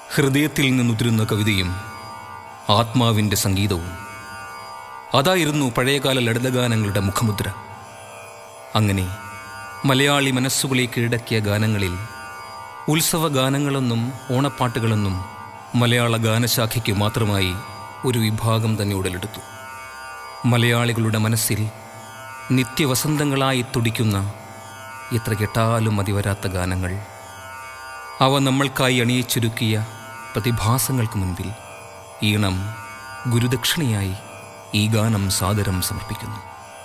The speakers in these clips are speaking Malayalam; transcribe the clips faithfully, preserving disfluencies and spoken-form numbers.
ഹൃദയത്തിൽ നിന്നുതിരുന്ന കവിതയും ആത്മാവിൻ്റെ സംഗീതവും. അതായിരുന്നു പഴയകാല ലളിതഗാനങ്ങളുടെ മുഖമുദ്ര. അങ്ങനെ മലയാളി മനസ്സുകളെ കീഴടക്കിയ ഗാനങ്ങളിൽ ഉത്സവ ഗാനങ്ങളെന്നും ഓണപ്പാട്ടുകളെന്നും മലയാള ഗാനശാഖയ്ക്ക് മാത്രമായി ഒരു വിഭാഗം തന്നെ ഉടലെടുത്തു. മലയാളികളുടെ മനസ്സിൽ നിത്യവസന്തങ്ങളായി തുടിക്കുന്ന എത്ര കേട്ടാലും മതിവരാത്ത ഗാനങ്ങൾ. അവ നമ്മൾക്കായി അണിയിച്ചൊരുക്കിയ പ്രതിഭാസങ്ങൾക്ക് മുൻപിൽ ഈണം ഗുരുദക്ഷിണയായി ഈ ഗാനം സാദരം സമർപ്പിക്കുന്നു.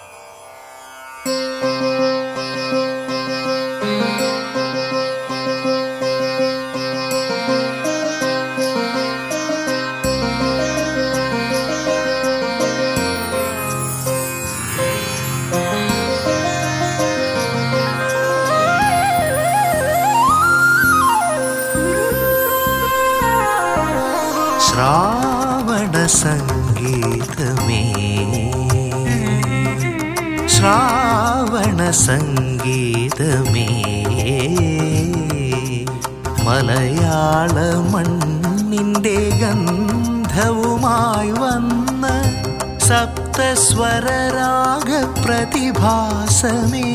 ശ്രാവണ സംഗീതമേ, ശ്രാവണ സംഗീതമേ, മലയാള മണ്ണിൻ്റെ ഗന്ധവുമായി വന്ന സപ്തസ്വരരാഗ പ്രതിഭാസമേ,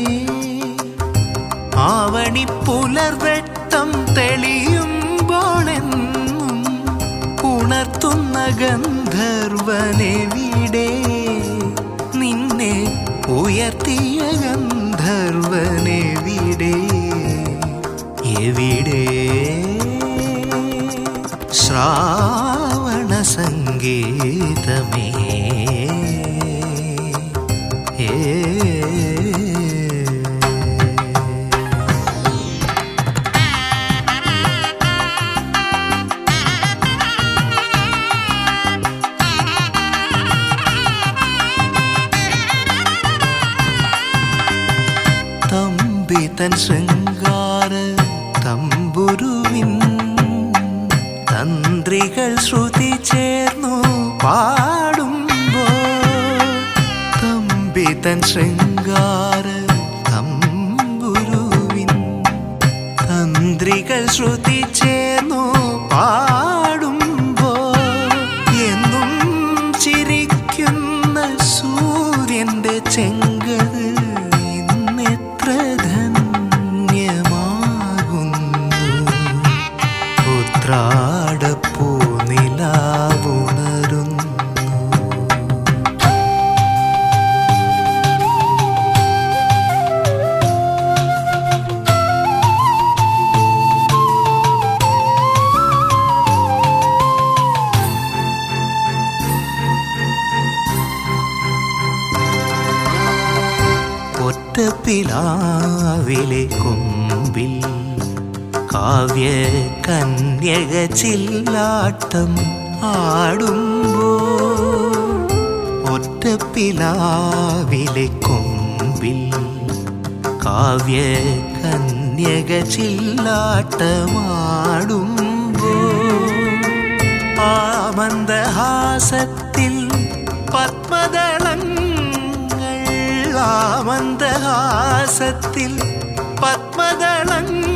ആവണിപ്പുലർവെട്ടം തെളിയുമ്പോളെന്നും ഉണർത്തുന്ന ഗന്ധർവനെവിടെ, നിന്നെ ഉയർത്തിയ ഗന്ധർവനെവിടെ, എവിടെ? ശ്രാവണ സംഗീതമേ, ഏ തൻ ശൃംഗാര തമ്പുരുവിൻ തന്ത്രികൾ ശ്രുതി ചേർന്നു പാടുമ്പോൾ, തമ്പി തൻ ശൃംഗാര തമ്പുരുവിൻ തന്ത്രികൾ ശ്രുതി ചേർന്നു പാടുമ്പോൾ, എന്നും ചിരിക്കുന്ന സൂര്യന്റെ ചെങ്കത് ഉത്രാടപ്പൂനിലാവുണരുന്നു. ഒറ്റപ്പിലാവിലെ കൊമ്പിൽ കാവ്യ കന്യക ചില്ലാട്ടം ആടുമ്പോൾ, ഒറ്റപ്പിലാവിലെ കൊമ്പിൽ കാവ്യ കന്യക ചില്ലാട്ടമാടുമ്പോൾ, ആ മന്ദഹാസത്തിൽ പത്മദളങ്ങൾ, ആ മന്ദഹാസത്തിൽ പത്മദളങ്ങൾ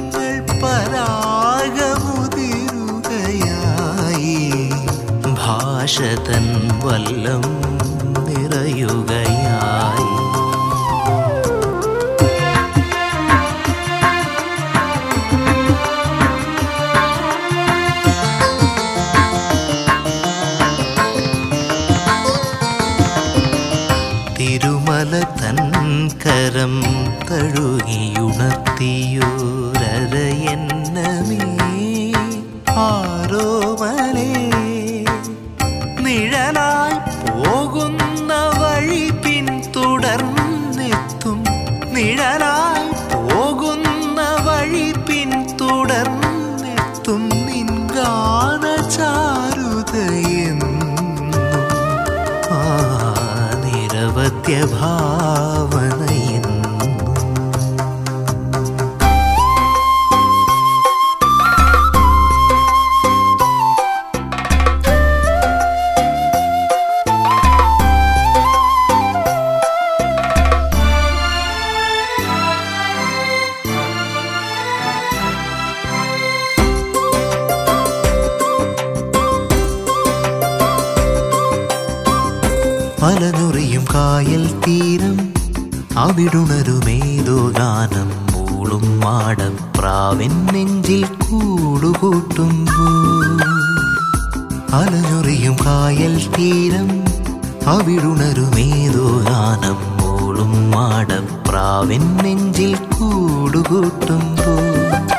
പരാഗമുതിരുകയായി, ഭാഷ തൻ വല്ലം നിറയുകയായി. തിരുമല തൻ കരം തഴുകിയുണർത്തിയോരയന്നമേ, ആരോമലേ, നിഴലായി പോകുന്ന വഴി പിന്തുടർന്നെത്തും, നിഴലായി പോകുന്ന വഴി പിന്തുടർന്നെത്തും നിൻ ഗാനചാരുതയെന്നും ആ നിരവധ്യഭാവനയെന്നും. അലനുറിയും കായൽ തീരം അവിടുണരുമേതോ ഗാനം മൂളും മാടപ്രാവിൻ നെഞ്ചിൽ കൂടുകൂട്ടുമ്പോൾ. അലനുറിയും കായൽ തീരം അവിടുണരുമേതോ ഗാനം മൂളും മാടപ്രാവിൻ നെഞ്ചിൽ കൂടുകൂട്ടുമ്പോൾ.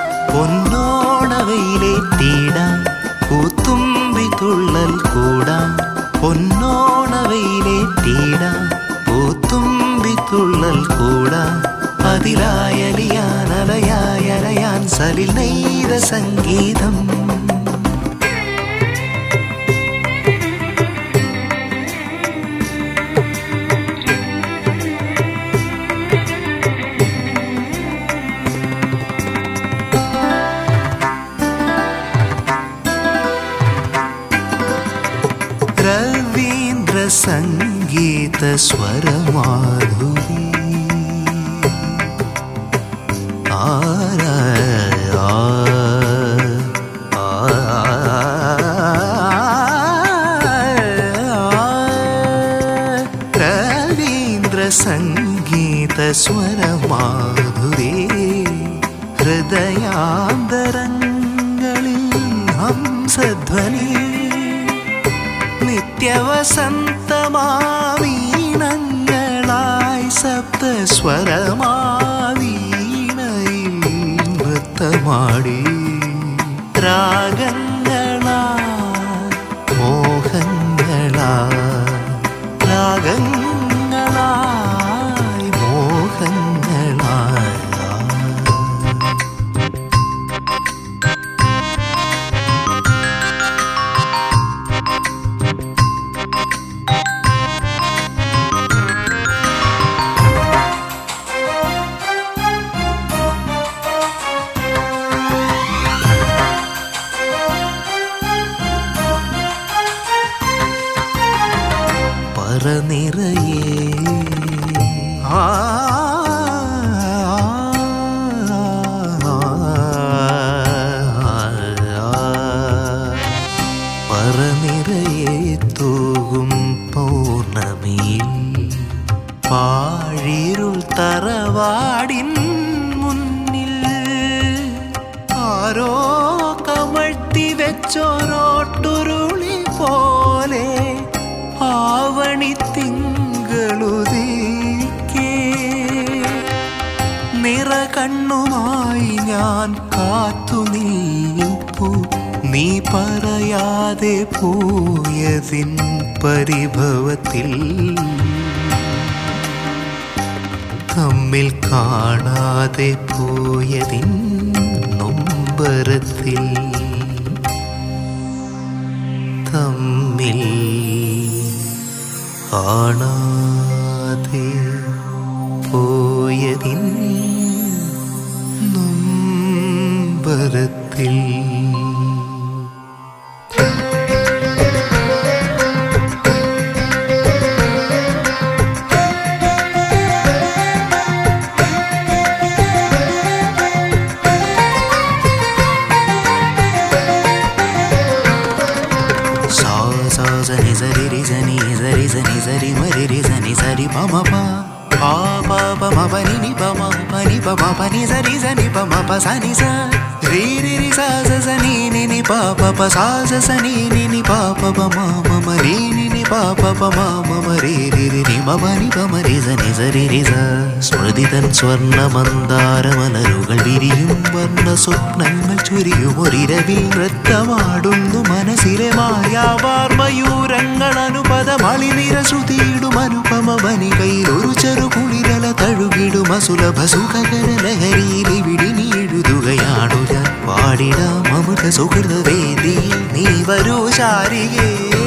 പൊന്നോണവയിലേറ്റിടാൻ പൂത്തുമ്പി തുള്ളൽ കൂടാൻ, പൊന്നോണവയിലേറ്റിടാൻ പൂത്തുമ്പി തുള്ളൽ കൂടാൻ. അതിലായലിയാൻ അലയായലയാൻ സലിൽ നെയ്ത സംഗീതം. രവീന്ദ്ര സംഗീത സ്വരമാധുരി രവീന്ദ്ര സംഗീത സ്വരമാധുരി ഹൃദയാന്തരങ്ങളിൽ ഹംസധ്വനി. നിത്യവസന്തമാവീണങ്ങളായി സപ്തസ്വരമാവീണയിൽ നൃത്തമാടി. രാഗങ്ങളാ മോഹങ്ങളാ രാഗങ്ങളായി മോഹങ്ങളായി. പറനിറയേ ആ പറനിറയേ തൂകും പൗർണമിയിൽ പാഴിരുൾ തറവാടിൻ മുന്നിൽ ആരോ കമഴ്ത്തി വെച്ചോരോട്ടുരുളി പോലെ ആവണി തിങ്കളുദിക്കേ. നിറ കണ്ണുമായി ഞാൻ കാത്തു നിൽപ്പു, നീ പറയാതെ പോയതിൻ പരിഭവത്തിൽ. തമ്മിൽ കാണാതെ പോയതിൻ നൊമ്പരത്തിൽ. തമ്മിൽ കാണാതെ പോയതിൻ നൊമ്പരത്തിൽ. Zani zari zani zari zani zari mari ri zani zari pa ma pa pa pa pa ma pa ni ni pa ma pa ni pa ma pa ni zari zani pa ma pa sa ni sa ri ri ri sa sa sa ni ni ni pa pa pa sa sa sa ni ni ni pa pa pa ma ma ma ri ni ni pa pa pa ma ma ma ri ri ri ri ma pa ni pa ma ri zani zari ri sa. സ്മൃതി തൻ സ്വർണ്ണ മന്ദാരമലരുകൾ വിരിയും വർണ്ണ സ്വപ്നങ്ങൾ ചുരിയും ഒരിരവിൽ നൃത്തമാടുന്നു മനസ്സിലെ മായാവാർമയൂരങ്ങൾ അനുപദം അളിനിര ശ്രുതിയിടും അനുപമ വനികയിൽ ഒരു ചെറു കുളിരല തഴുകിടും അസുലഭ സുഖകര ലഹരിയിൽ ഇവിടെ നീ എഴുതുകയാണു ഞാൻ. പാടിടാം അമൃത സുഹൃത വേദിയിൽ നീ വരൂ ശാരികേ.